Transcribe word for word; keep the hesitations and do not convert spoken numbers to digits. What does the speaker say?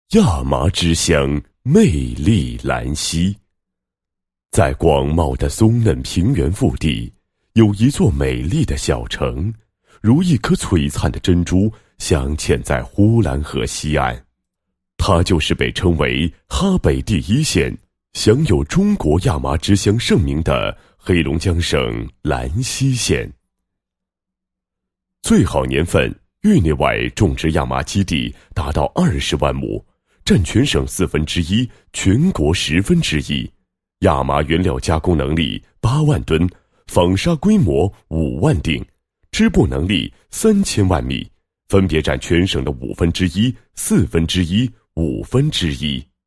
亚麻之乡，魅力兰溪。在广袤的松嫩平原腹地，有一座美丽的小城，如一颗璀璨的珍珠，镶嵌在呼兰河西岸。它就是被称为哈北第一县，享有中国亚麻之乡盛名的黑龙江省兰溪县。最好年份，域内外种植亚麻基地达到二十万亩，占全省四分之一，全国十分之一。亚麻原料加工能力八万吨，纺纱规模五万锭，织布能力三千万米，分别占全省的五分之一、四分之一、五分之一。